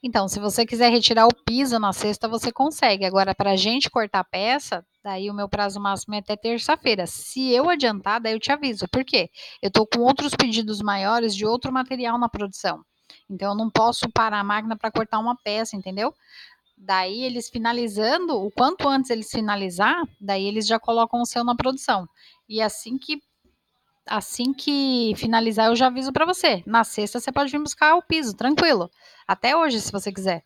Então, se você quiser retirar o piso na sexta, você consegue. Agora, para a gente cortar a peça, daí o meu prazo máximo é até terça-feira. Se eu adiantar, daí eu te aviso. Por quê? Eu estou com outros pedidos maiores de outro material na produção. Então, eu não posso parar a máquina para cortar uma peça, entendeu? Daí, eles finalizando, o quanto antes eles finalizar, daí eles já colocam o seu na produção. E assim que finalizar, eu já aviso para você. Na sexta, você pode vir buscar o piso, tranquilo. Até hoje, se você quiser.